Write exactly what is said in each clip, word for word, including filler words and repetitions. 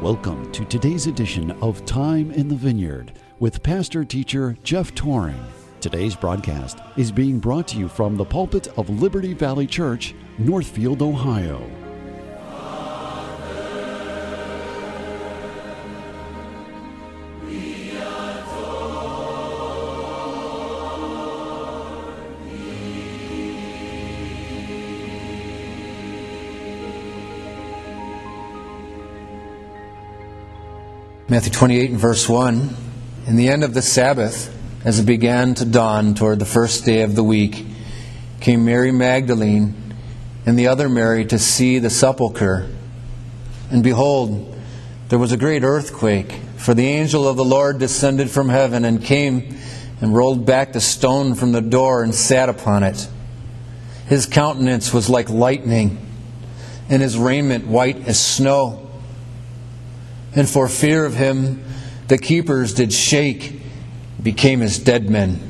Welcome to today's edition of Time in the Vineyard with pastor-teacher Jeff Toring. Today's broadcast is being brought to you from the pulpit of Liberty Valley Church, Northfield, Ohio. Matthew twenty-eight and verse one, in the end of the Sabbath, as it began to dawn toward the first day of the week, came Mary Magdalene and the other Mary to see the sepulchre. And behold, there was a great earthquake, for the angel of the Lord descended from heaven and came and rolled back the stone from the door and sat upon it. His countenance was like lightning, and his raiment white as snow. And for fear of him, the keepers did shake, became as dead men.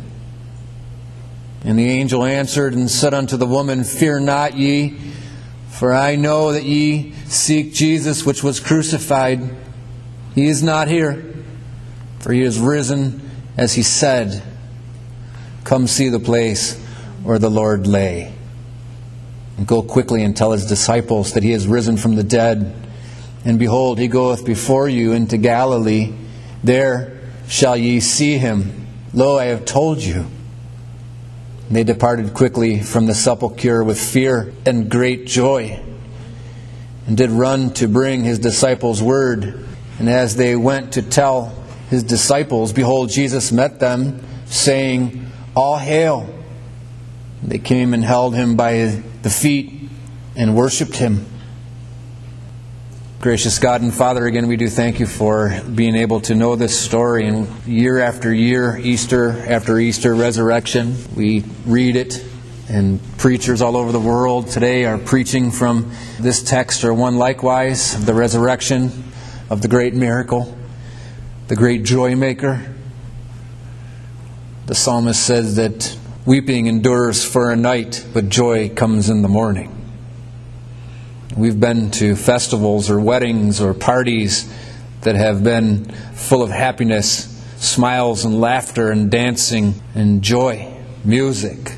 And the angel answered and said unto the woman, Fear not ye, for I know that ye seek Jesus which was crucified. He is not here, for he is risen, as he said. Come see the place where the Lord lay. And go quickly and tell his disciples that he is risen from the dead. And behold, he goeth before you into Galilee. There shall ye see him. Lo, I have told you. And they departed quickly from the sepulchre with fear and great joy, and did run to bring his disciples word. And as they went to tell his disciples, behold, Jesus met them, saying, All hail. And they came and held him by the feet and worshipped him. Gracious God and Father, again we do thank you for being able to know this story. And year after year, Easter after Easter, resurrection, we read it, and preachers all over the world today are preaching from this text, or one likewise, of the resurrection of the great miracle, the great joy maker. The psalmist says that weeping endures for a night, but joy comes in the morning. We've been to festivals or weddings or parties that have been full of happiness, smiles and laughter and dancing and joy, music.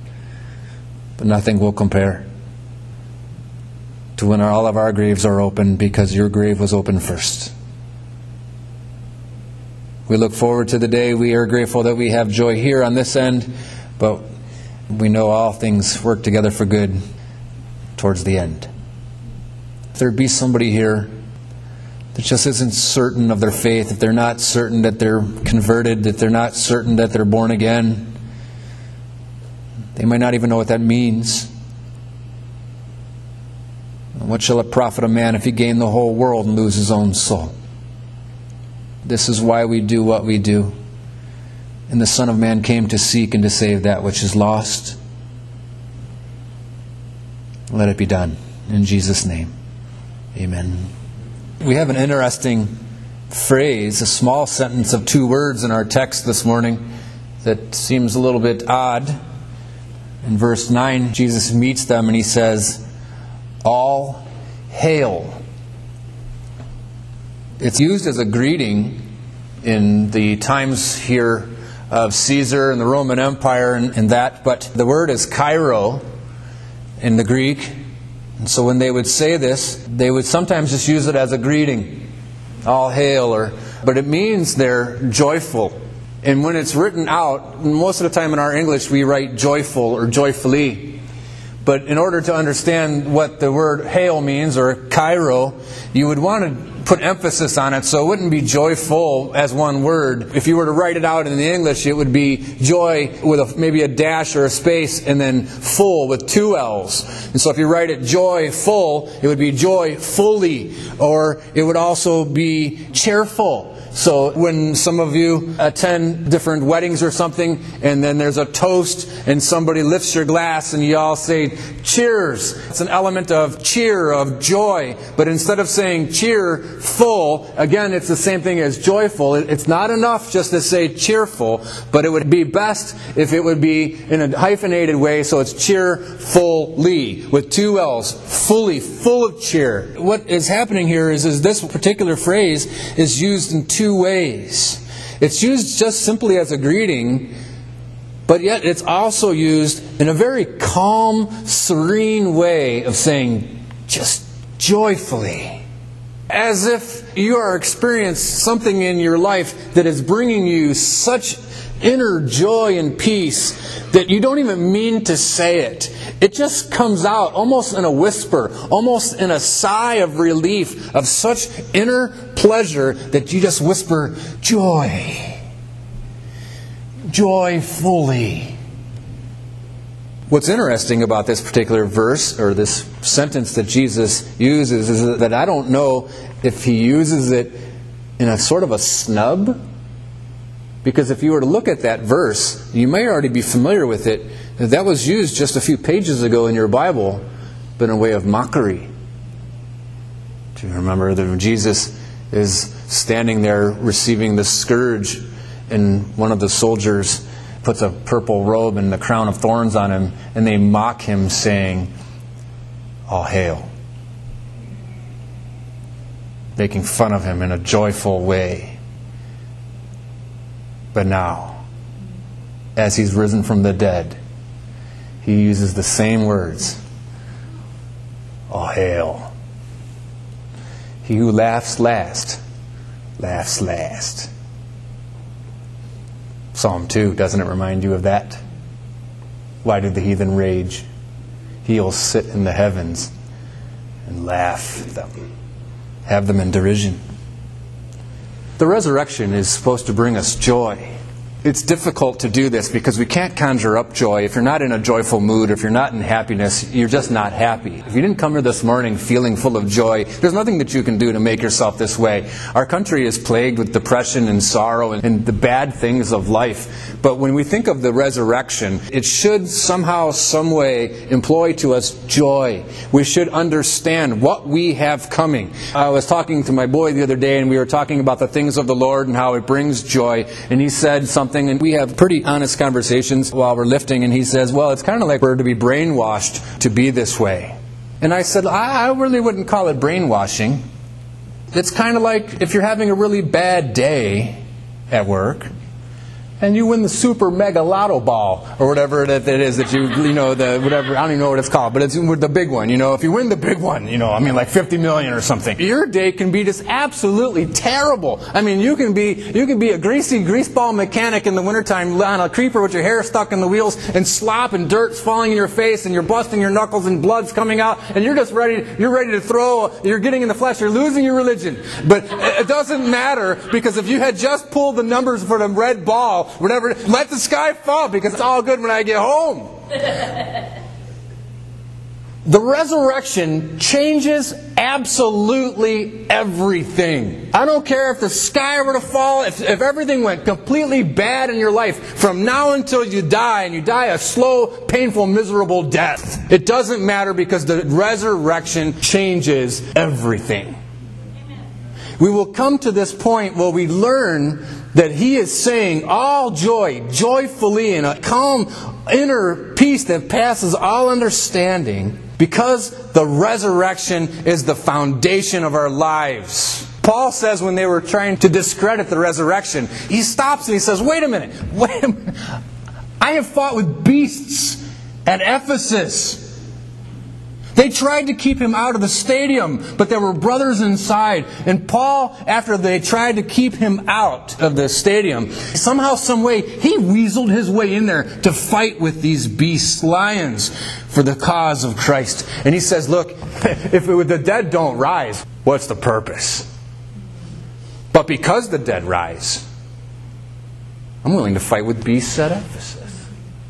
But nothing will compare to when all of our graves are open, because your grave was open first. We look forward to the day. We are grateful that we have joy here on this end, but we know all things work together for good towards the end. If there be somebody here that just isn't certain of their faith, if they're not certain that they're converted, if they're not certain that they're born again, they might not even know what that means. What shall it profit a man if he gain the whole world and lose his own soul? This is why we do what we do. And the Son of Man came to seek and to save that which is lost. Let it be done. In Jesus' name. Amen. We have an interesting phrase, a small sentence of two words in our text this morning that seems a little bit odd. In verse nine, Jesus meets them and he says, All hail. It's used as a greeting in the times here of Caesar and the Roman Empire and, and that, but the word is kairo in the Greek. And so when they would say this, they would sometimes just use it as a greeting. All hail, or but it means they're joyful. And when it's written out, most of the time in our English we write joyful or joyfully. But in order to understand what the word hail means, or kairo, you would want to put emphasis on it, so it wouldn't be joyful as one word. If you were to write it out in the English, it would be joy with a, maybe a dash or a space, and then full with two L's. And so if you write it joyful, it would be joyfully, or it would also be cheerful. So when some of you attend different weddings or something, and then there's a toast, and somebody lifts your glass, and you all say, cheers. It's an element of cheer, of joy. But instead of saying cheer, cheerful. Again, it's the same thing as joyful. It's not enough just to say cheerful, but it would be best if it would be in a hyphenated way, so it's cheerfully, with two L's, fully, full of cheer. What is happening here is, is this particular phrase is used in two ways. It's used just simply as a greeting, but yet it's also used in a very calm, serene way of saying, just joyfully. As if you are experiencing something in your life that is bringing you such inner joy and peace that you don't even mean to say it. It just comes out almost in a whisper, almost in a sigh of relief, of such inner pleasure that you just whisper, joy. Joyfully. What's interesting about this particular verse, or this sentence that Jesus uses, is that I don't know if he uses it in a sort of a snub. Because if you were to look at that verse, you may already be familiar with it. That was used just a few pages ago in your Bible, but in a way of mockery. Do you remember that when Jesus is standing there receiving the scourge, and one of the soldiers puts a purple robe and the crown of thorns on him, and they mock him, saying, "All hail." Making fun of him in a joyful way. But now, as he's risen from the dead, he uses the same words. All hail. He who laughs last, laughs last. Psalm two, doesn't it remind you of that? Why did the heathen rage? He will sit in the heavens and laugh at them, have them in derision. The resurrection is supposed to bring us joy. It's difficult to do this because we can't conjure up joy. If you're not in a joyful mood, if you're not in happiness, you're just not happy. If you didn't come here this morning feeling full of joy, there's nothing that you can do to make yourself this way. Our country is plagued with depression and sorrow and, and the bad things of life. But when we think of the resurrection, it should somehow, some way employ to us joy. We should understand what we have coming. I was talking to my boy the other day, and we were talking about the things of the Lord and how it brings joy. And he said something, and we have pretty honest conversations while we're lifting, and he says, well, it's kind of like we're to be brainwashed to be this way. And I said, I, I really wouldn't call it brainwashing. It's kind of like if you're having a really bad day at work, and you win the super mega lotto ball, or whatever that it is that you, you know, the whatever, I don't even know what it's called, but it's the big one, you know, if you win the big one, you know, I mean like fifty million or something. Your day can be just absolutely terrible. I mean, you can be, you can be a greasy greaseball mechanic in the wintertime on a creeper with your hair stuck in the wheels, and slop and dirt's falling in your face, and you're busting your knuckles and blood's coming out, and you're just ready, you're ready to throw, you're getting in the flesh, you're losing your religion. But it doesn't matter, because if you had just pulled the numbers for the red ball, whatever, let the sky fall, because it's all good when I get home. The resurrection changes absolutely everything. I don't care if the sky were to fall, if, if everything went completely bad in your life, from now until you die, and you die a slow, painful, miserable death. It doesn't matter, because the resurrection changes everything. We will come to this point where we learn that He is saying all joy, joyfully, in a calm inner peace that passes all understanding, because the resurrection is the foundation of our lives. Paul says when they were trying to discredit the resurrection, he stops and he says, wait a minute, wait a minute. I have fought with beasts at Ephesus. They tried to keep him out of the stadium, but there were brothers inside. And Paul, after they tried to keep him out of the stadium, somehow, some way, he weaseled his way in there to fight with these beasts, lions, for the cause of Christ. And he says, look, if it, the dead don't rise, what's the purpose? But because the dead rise, I'm willing to fight with beasts at Ephesus.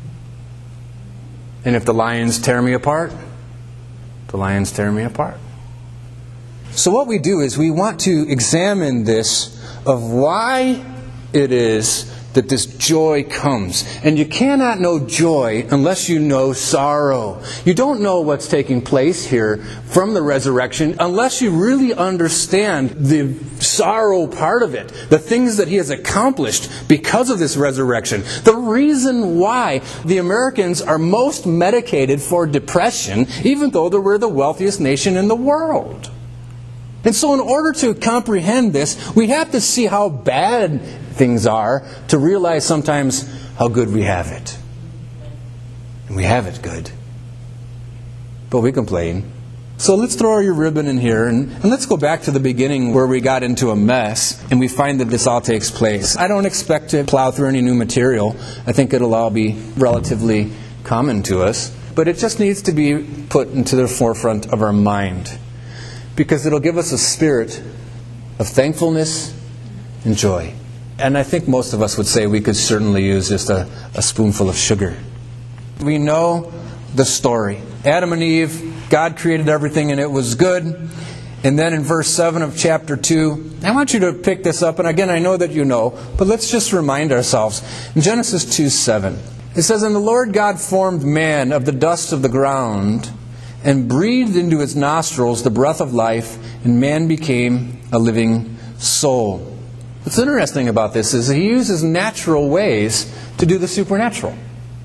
And if the lions tear me apart, the lions tear me apart. So what we do is we want to examine this of why it is that this joy comes. And you cannot know joy unless you know sorrow. You don't know what's taking place here from the resurrection unless you really understand the sorrow part of it, the things that He has accomplished because of this resurrection. The reason why the Americans are most medicated for depression, even though we're the wealthiest nation in the world. And so in order to comprehend this, we have to see how bad things are to realize sometimes how good we have it. And we have it good. But we complain. So let's throw your ribbon in here and, and let's go back to the beginning where we got into a mess and we find that this all takes place. I don't expect to plow through any new material. I think it'll all be relatively common to us. But it just needs to be put into the forefront of our mind, because it'll give us a spirit of thankfulness and joy. And I think most of us would say we could certainly use just a, a spoonful of sugar. We know the story. Adam and Eve, God created everything and it was good. And then in verse seven of chapter two, I want you to pick this up. And again, I know that you know, but let's just remind ourselves. In Genesis two seven, it says, "And the Lord God formed man of the dust of the ground, and breathed into his nostrils the breath of life, and man became a living soul." What's interesting about this is He uses natural ways to do the supernatural.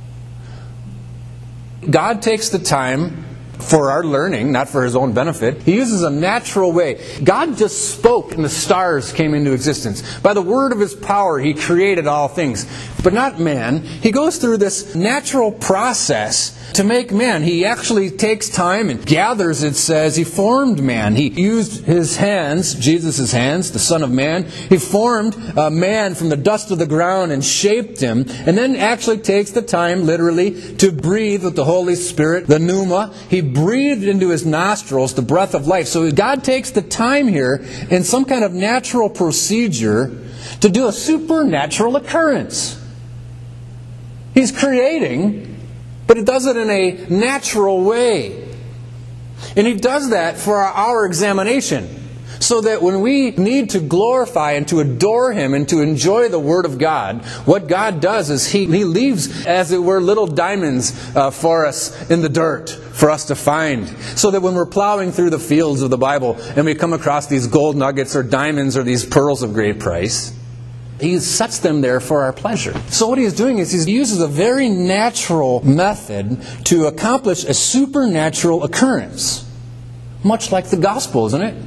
God takes the time for our learning, not for His own benefit. He uses a natural way. God just spoke and the stars came into existence. By the word of His power, He created all things. But not man. He goes through this natural process to make man. He actually takes time and gathers, it says, He formed man. He used His hands, Jesus' hands, the Son of Man. He formed a man from the dust of the ground and shaped him. And then actually takes the time, literally, to breathe with the Holy Spirit, the pneuma. He breathed into his nostrils the breath of life. So God takes the time here in some kind of natural procedure to do a supernatural occurrence. He's creating, but He does it in a natural way. And He does that for our examination. So that when we need to glorify and to adore Him and to enjoy the Word of God, what God does is He, he leaves, as it were, little diamonds uh, for us in the dirt for us to find. So that when we're plowing through the fields of the Bible and we come across these gold nuggets or diamonds or these pearls of great price, He sets them there for our pleasure. So what He's doing is He uses a very natural method to accomplish a supernatural occurrence. Much like the gospel, isn't it?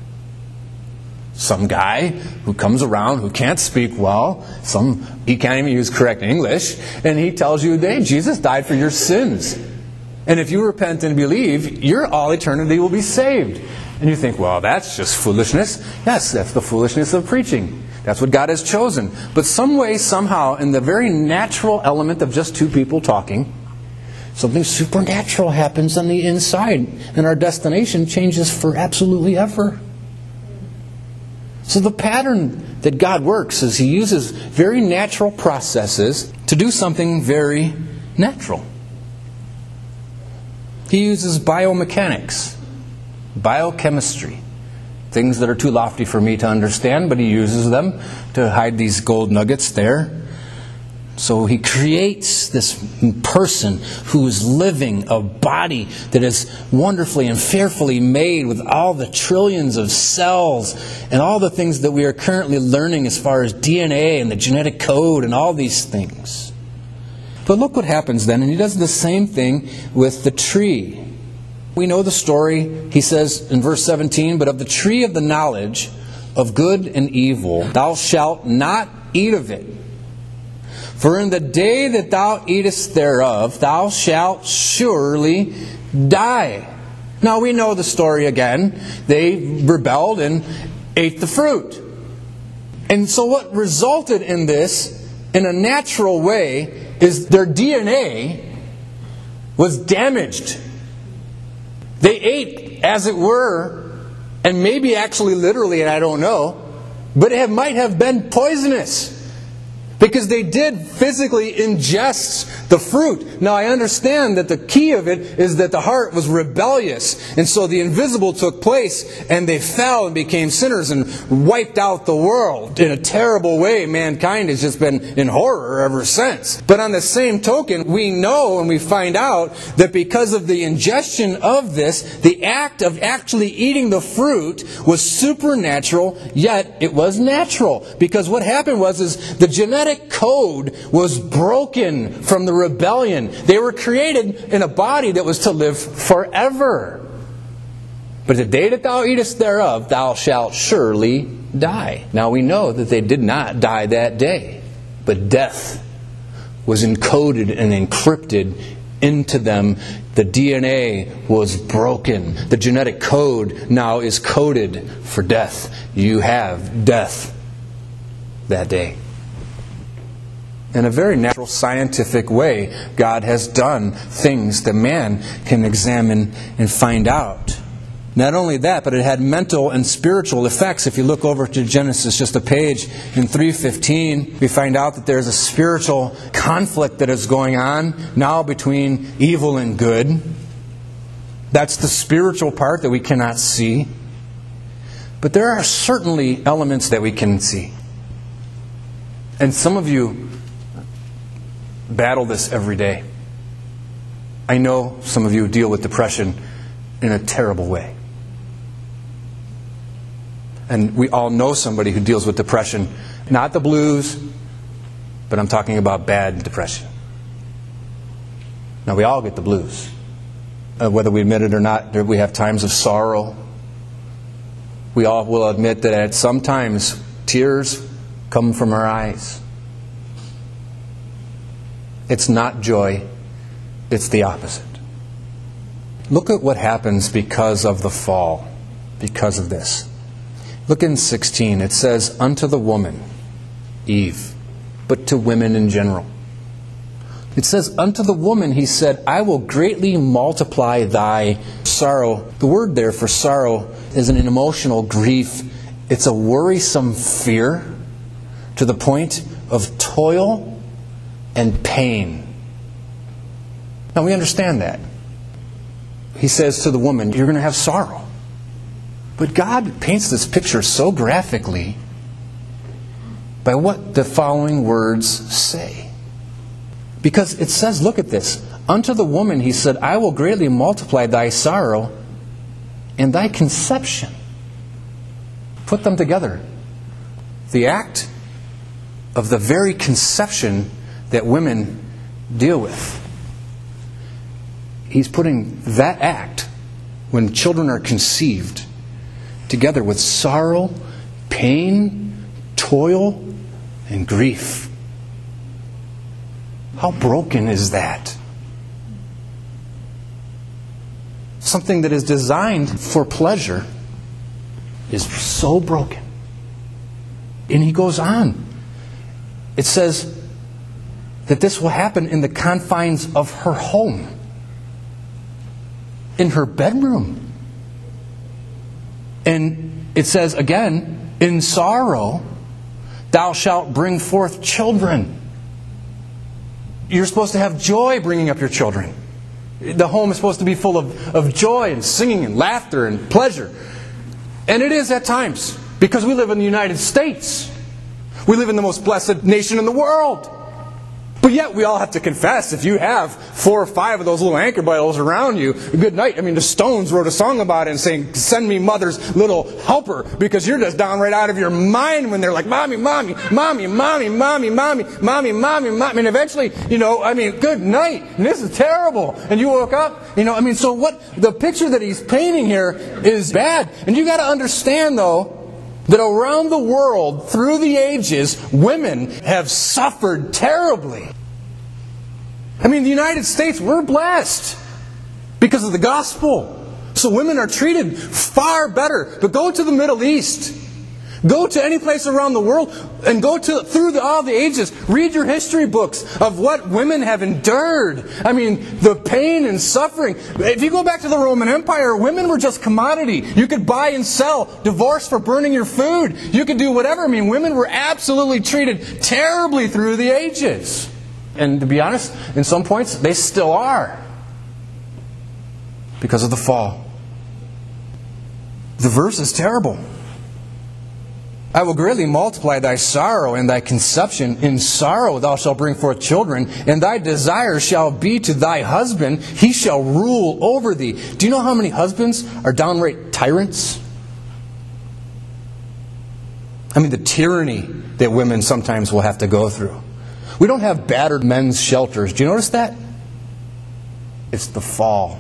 Some guy who comes around who can't speak well, some he can't even use correct English, and he tells you, hey, Jesus died for your sins. And if you repent and believe, your all eternity will be saved. And you think, well, that's just foolishness. Yes, that's the foolishness of preaching. That's what God has chosen. But some way, somehow, in the very natural element of just two people talking, something supernatural happens on the inside, and our destination changes for absolutely ever. So the pattern that God works is He uses very natural processes to do something very natural. He uses biomechanics, biochemistry, things that are too lofty for me to understand, but He uses them to hide these gold nuggets there. So He creates this person who is living, a body that is wonderfully and fearfully made with all the trillions of cells and all the things that we are currently learning as far as D N A and the genetic code and all these things. But look what happens then, and He does the same thing with the tree. We know the story. He says in verse seventeen, "But of the tree of the knowledge of good and evil, thou shalt not eat of it. For in the day that thou eatest thereof, thou shalt surely die." Now we know the story again. They rebelled and ate the fruit. And so what resulted in this, in a natural way, is their D N A was damaged. They ate, as it were, and maybe actually literally, and I don't know, but it might have been poisonous. Because they did physically ingest the fruit. Now I understand that the key of it is that the heart was rebellious. And so the invisible took place and they fell and became sinners and wiped out the world. In a terrible way, mankind has just been in horror ever since. But on the same token, we know and we find out that because of the ingestion of this, the act of actually eating the fruit was supernatural, yet it was natural. Because what happened was is the genetic code was broken from the rebellion. They were created in a body that was to live forever. But the day that thou eatest thereof, thou shalt surely die. Now we know that they did not die that day. But death was encoded and encrypted into them. The D N A was broken. The genetic code now is coded for death. You have death that day. In a very natural scientific way, God has done things that man can examine and find out. Not only that, but it had mental and spiritual effects. If you look over to Genesis, just a page, in three fifteen, we find out that there's a spiritual conflict that is going on now between evil and good. That's the spiritual part that we cannot see. But there are certainly elements that we can see. And some of you battle this every day. I know some of you deal with depression in a terrible way. And we all know somebody who deals with depression. Not the blues, but I'm talking about bad depression. Now, we all get the blues. Uh, whether we admit it or not, we have times of sorrow. We all will admit that at some times tears come from our eyes. It's not joy, it's the opposite. Look at what happens because of the fall, because of this. Look in sixteen, it says, unto the woman, Eve, but to women in general. It says, unto the woman he said, I will greatly multiply thy sorrow. The word there for sorrow is an emotional grief. It's a worrisome fear to the point of toil and pain. Now we understand that. He says to the woman, you're going to have sorrow. But God paints this picture so graphically by what the following words say. Because it says, look at this. Unto the woman he said, I will greatly multiply thy sorrow and thy conception. Put them together. The act of the very conception that women deal with. He's putting that act, when children are conceived, together with sorrow, pain, toil, and grief. How broken is that? Something that is designed for pleasure is so broken. And he goes on. It says that this will happen in the confines of her home. In her bedroom. And it says again, in sorrow thou shalt bring forth children. You're supposed to have joy bringing up your children. The home is supposed to be full of, of joy and singing and laughter and pleasure. And it is at times, because we live in the United States. We live in the most blessed nation in the world. But yet we all have to confess, if you have four or five of those little anchor Bibles around you, good night. I mean, the Stones wrote a song about it and saying, send me mother's little helper, because you're just downright out of your mind when they're like, mommy, mommy, mommy, mommy, mommy, mommy, mommy, mommy, mommy. And eventually, you know, I mean, good night. And this is terrible. And you woke up, you know, I mean, so what the picture that he's painting here is bad. And you got to understand, though, that around the world, through the ages, women have suffered terribly. I mean, the United States, we're blessed because of the gospel. So women are treated far better. But go to the Middle East. Go to any place around the world. And go to through the, all the ages. Read your history books of what women have endured. I mean, the pain and suffering. If you go back to the Roman Empire, women were just commodity. You could buy and sell, divorce for burning your food. You could do whatever. I mean, women were absolutely treated terribly through the ages. And to be honest, in some points, they still are. Because of the fall. The verse is terrible. I will greatly multiply thy sorrow and thy conception. In sorrow thou shalt bring forth children, and thy desire shall be to thy husband. He shall rule over thee. Do you know how many husbands are downright tyrants? I mean, the tyranny that women sometimes will have to go through. We don't have battered men's shelters. Do you notice that? It's the fall.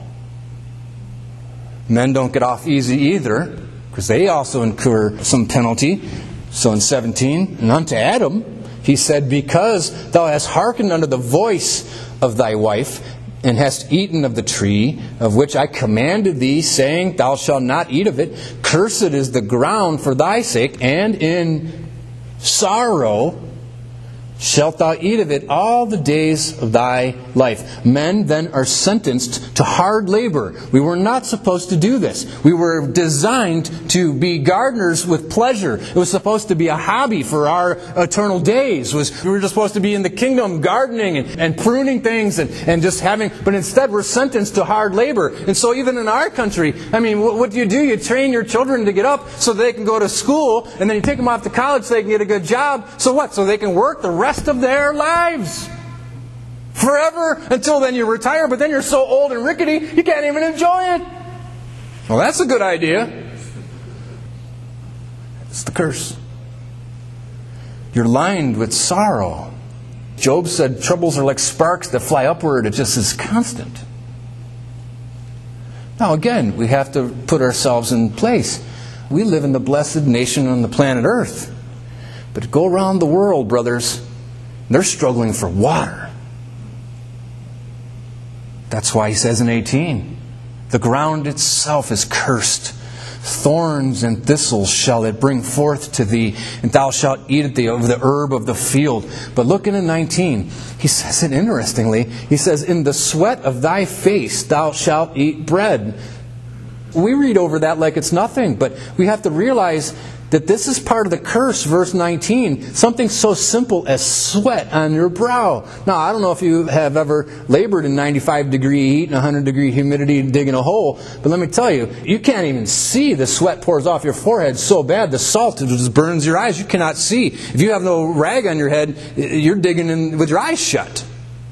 Men don't get off easy either, because they also incur some penalty. So in seventeen, and unto Adam, he said, because thou hast hearkened unto the voice of thy wife, and hast eaten of the tree, of which I commanded thee, saying, thou shalt not eat of it, cursed is the ground for thy sake, and in sorrow shalt thou eat of it all the days of thy life. Men then are sentenced to hard labor. We were not supposed to do this. We were designed to be gardeners with pleasure. It was supposed to be a hobby for our eternal days. It was, we were just supposed to be in the kingdom gardening and, and pruning things and, and just having... But instead we're sentenced to hard labor. And so even in our country, I mean, what, what do you do? You train your children to get up so they can go to school, and then you take them off to college so they can get a good job. So what? So they can work the rest of their lives forever. Until then you retire, but then you're so old and rickety you can't even enjoy it. Well, that's a good idea. It's the curse. You're lined with sorrow. Job said troubles are like sparks that fly upward. It just is constant. Now again, we have to put ourselves in place. We live in the blessed nation on the planet Earth. But go around the world, brothers, they're struggling for water. That's why he says in eighteen, the ground itself is cursed. Thorns and thistles shall it bring forth to thee, and thou shalt eat it of the herb of the field. But look in nineteen, he says it interestingly. He says, in the sweat of thy face thou shalt eat bread. We read over that like it's nothing, but we have to realize that this is part of the curse, verse nineteen. Something so simple as sweat on your brow. Now, I don't know if you have ever labored in ninety-five degree heat and one hundred degree humidity digging a hole, but let me tell you, you can't even see the sweat pours off your forehead so bad the salt just burns your eyes. You cannot see. If you have no rag on your head, you're digging in with your eyes shut.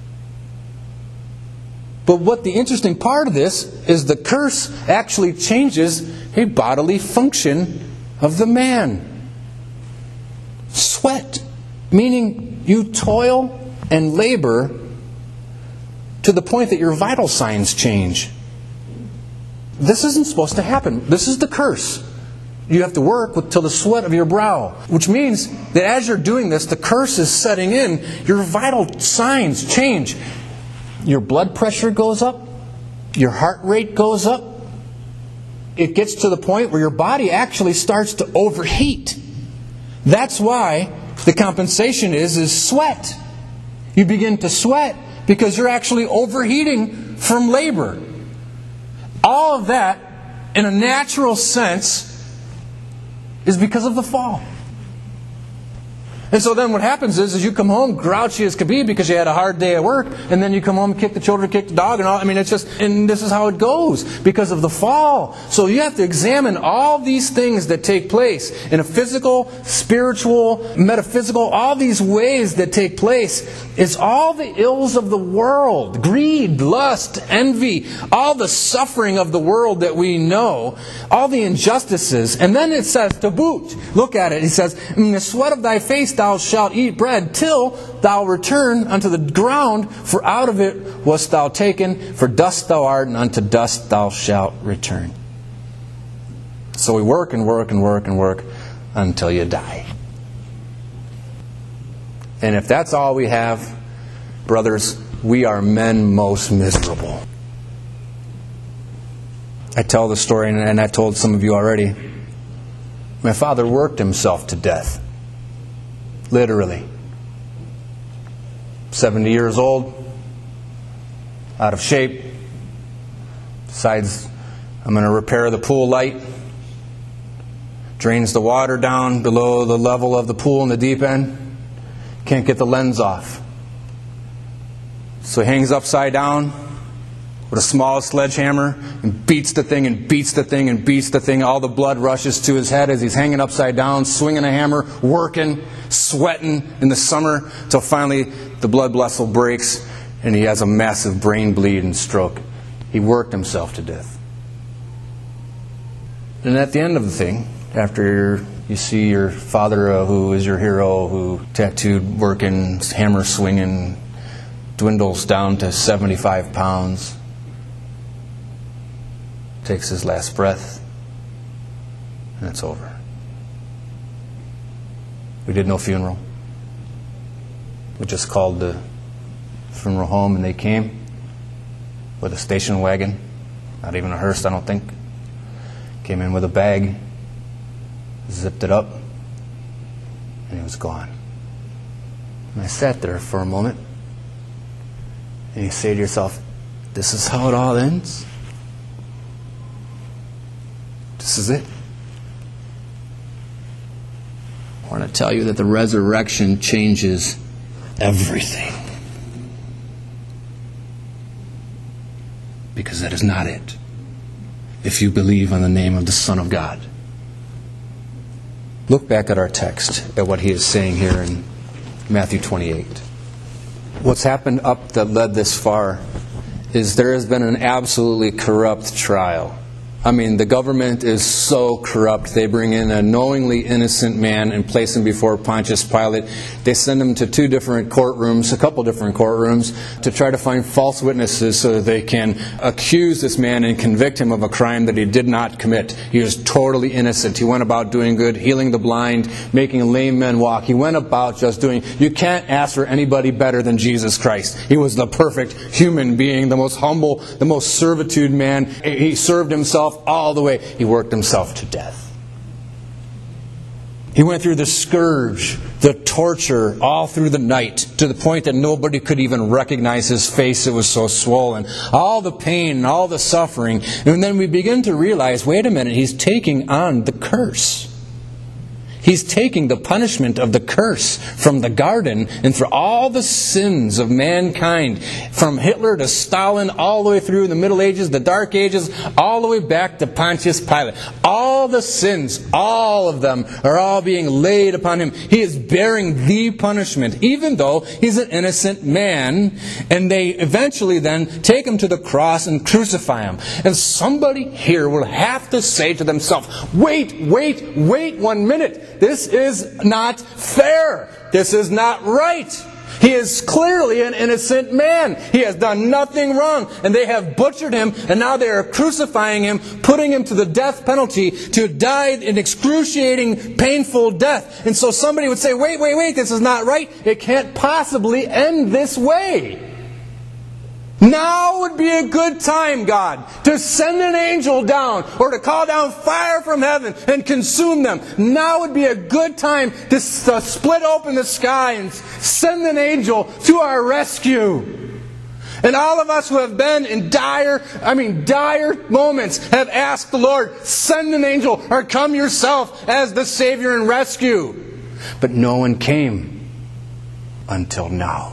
But what the interesting part of this is the curse actually changes a bodily function of the man. Sweat, meaning you toil and labor to the point that your vital signs change. This isn't supposed to happen. This is the curse. You have to work with, till the sweat of your brow, which means that as you're doing this, the curse is setting in. Your vital signs change. Your blood pressure goes up. Your heart rate goes up. It gets to the point where your body actually starts to overheat. That's why the compensation is, is sweat. You begin to sweat because you're actually overheating from labor. All of that, in a natural sense, is because of the fall. And so then what happens is, is you come home grouchy as could be because you had a hard day at work, and then you come home and kick the children, kick the dog, and all. I mean, it's just, and this is how it goes because of the fall. So you have to examine all these things that take place in a physical, spiritual, metaphysical, all these ways that take place. It's all the ills of the world. Greed, lust, envy, all the suffering of the world that we know, all the injustices. And then it says to boot, look at it, it says, in the sweat of thy face thou shalt eat bread till thou return unto the ground, for out of it wast thou taken, for dust thou art, and unto dust thou shalt return. So we work and work and work and work until you die. And if that's all we have, brothers, we are men most miserable. I tell the story, and I told some of you already. My father worked himself to death. Literally. seventy years old, out of shape, decides I'm going to repair the pool light, drains the water down below the level of the pool in the deep end, can't get the lens off. So he hangs upside down with a small sledgehammer and beats the thing and beats the thing and beats the thing. All the blood rushes to his head as he's hanging upside down, swinging a hammer, working, sweating in the summer, till finally the blood vessel breaks and he has a massive brain bleed and stroke. He worked himself to death. And at the end of the thing, after you see your father, uh, who is your hero, who tattooed, working, hammer swinging, dwindles down to seventy-five pounds, takes his last breath, and it's over. We did no funeral. We just called the funeral home, and they came with a station wagon, not even a hearse, I don't think. Came in with a bag, zipped it up, and he was gone. And I sat there for a moment, and you say to yourself, this is how it all ends? This is it? I want to tell you that the resurrection changes everything. Because that is not it. If you believe on the name of the Son of God. Look back at our text, at what he is saying here in Matthew twenty-eight. What's happened up that led this far is there has been an absolutely corrupt trial. I mean, the government is so corrupt. They bring in a knowingly innocent man and place him before Pontius Pilate. They send him to two different courtrooms, a couple different courtrooms, to try to find false witnesses so that they can accuse this man and convict him of a crime that he did not commit. He was totally innocent. He went about doing good, healing the blind, making lame men walk. He went about just doing... You can't ask for anybody better than Jesus Christ. He was the perfect human being, the most humble, the most servitude man. He served himself all the way. He worked himself to death. He went through the scourge, the torture, all through the night, to the point that nobody could even recognize his face. It was so swollen. All the pain, all the suffering. And then we begin to realize, wait a minute, he's taking on the curse. He's taking the punishment of the curse from the garden and for all the sins of mankind, from Hitler to Stalin, all the way through the Middle Ages, the Dark Ages, all the way back to Pontius Pilate. All the sins, all of them, are all being laid upon him. He is bearing the punishment, even though he's an innocent man. And they eventually then take him to the cross and crucify him. And somebody here will have to say to themselves, wait, wait, wait one minute. This is not fair. This is not right. He is clearly an innocent man. He has done nothing wrong. And they have butchered him, and now they are crucifying him, putting him to the death penalty, to die an excruciating, painful death. And so somebody would say, wait, wait, wait, this is not right. It can't possibly end this way. Now would be a good time, God, to send an angel down or to call down fire from heaven and consume them. Now would be a good time to, to split open the sky and send an angel to our rescue. And all of us who have been in dire, I mean dire moments have asked the Lord, send an angel or come yourself as the Savior and rescue. But no one came until now.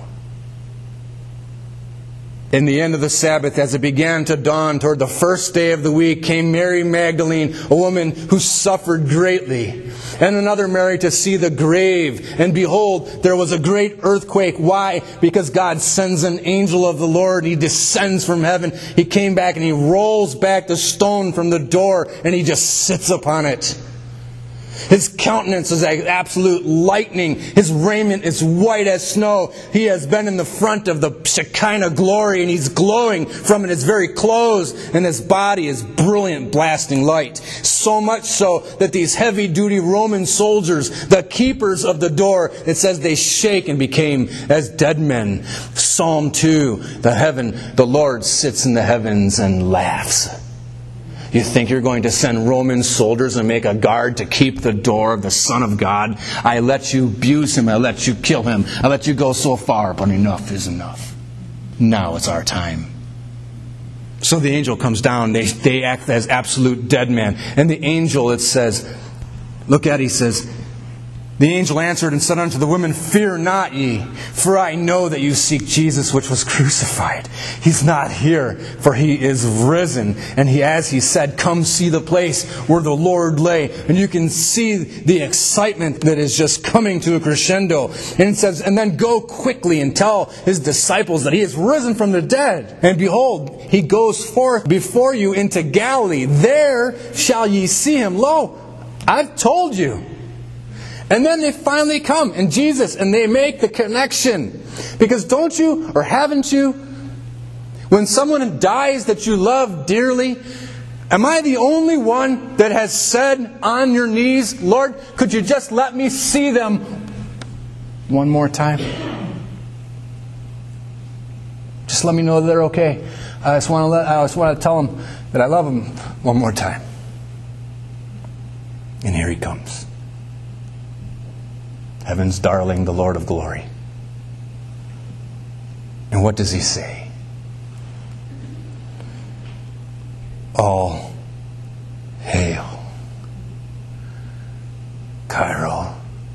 In the end of the Sabbath, as it began to dawn toward the first day of the week, came Mary Magdalene, a woman who suffered greatly, and another Mary to see the grave. And behold, there was a great earthquake. Why? Because God sends an angel of the Lord. He descends from heaven. He came back and he rolls back the stone from the door, and he just sits upon it. His countenance is like absolute lightning. His raiment is white as snow. He has been in the front of the Shekinah glory, and he's glowing from his very clothes, and his body is brilliant, blasting light. So much so that these heavy-duty Roman soldiers, the keepers of the door, it says they shake and became as dead men. Psalm two, the heaven, the Lord sits in the heavens and laughs. You think you're going to send Roman soldiers and make a guard to keep the door of the Son of God? I let you abuse him. I let you kill him. I let you go so far, but enough is enough. Now it's our time. So the angel comes down. They, they act as absolute dead men. And the angel, it says, look at it, he says, the angel answered and said unto the women, Fear not ye, for I know that you seek Jesus which was crucified. He's not here, for he is risen. And he, as he said, come see the place where the Lord lay. And you can see the excitement that is just coming to a crescendo. And it says, and then go quickly and tell his disciples that he is risen from the dead. And behold, he goes forth before you into Galilee. There shall ye see him. Lo, I've told you. And then they finally come, and Jesus, and they make the connection. Because don't you, or haven't you, when someone dies that you love dearly, am I the only one that has said on your knees, Lord, could you just let me see them one more time? Just let me know that they're okay. I just want to let, I just want to tell them that I love them one more time. And here he comes. Heaven's darling, the Lord of glory. And what does he say? All hail, Cairo,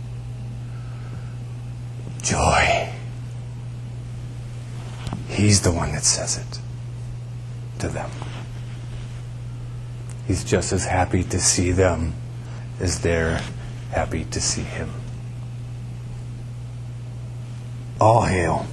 joy. He's the one that says it to them. He's just as happy to see them as they're happy to see him. All hail.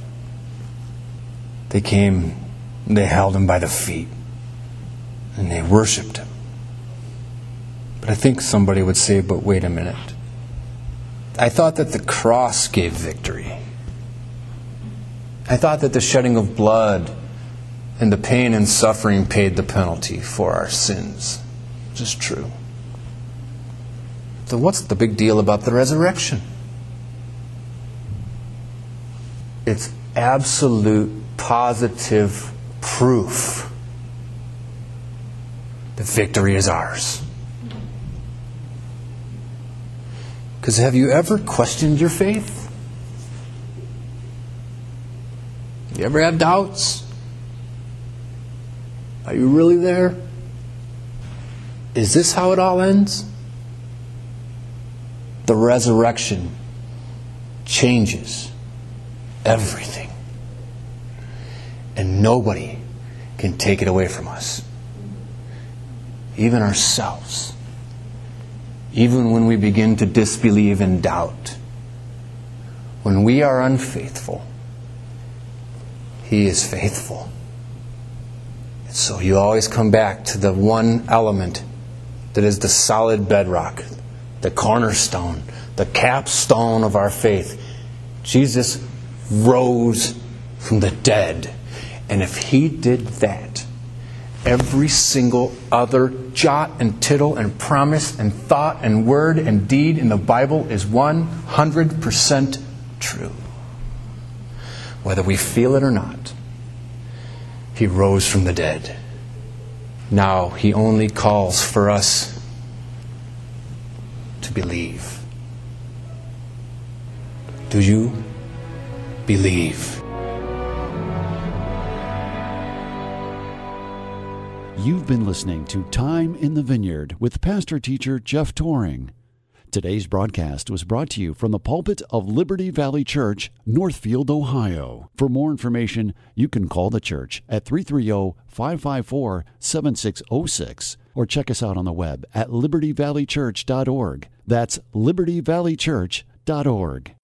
They came, and they held him by the feet, and they worshipped him. But I think somebody would say, but wait a minute. I thought that the cross gave victory. I thought that the shedding of blood and the pain and suffering paid the penalty for our sins. Which is true. So what's the big deal about the resurrection? It's absolute, positive proof that victory is ours. Because have you ever questioned your faith? You ever have doubts? Are you really there? Is this how it all ends? The resurrection changes everything. And nobody can take it away from us. Even ourselves. Even when we begin to disbelieve and doubt. When we are unfaithful, he is faithful. And so you always come back to the one element that is the solid bedrock, the cornerstone, the capstone of our faith. Jesus rose from the dead. And if he did that, every single other jot and tittle and promise and thought and word and deed in the Bible is one hundred percent true. Whether we feel it or not, he rose from the dead. Now he only calls for us to believe. Do you believe? You've been listening to Time in the Vineyard with pastor-teacher Jeff Toring. Today's broadcast was brought to you from the pulpit of Liberty Valley Church, Northfield, Ohio. For more information, you can call the church at three three zero, five five four, seven six zero six or check us out on the web at liberty valley church dot org. That's liberty valley church dot org.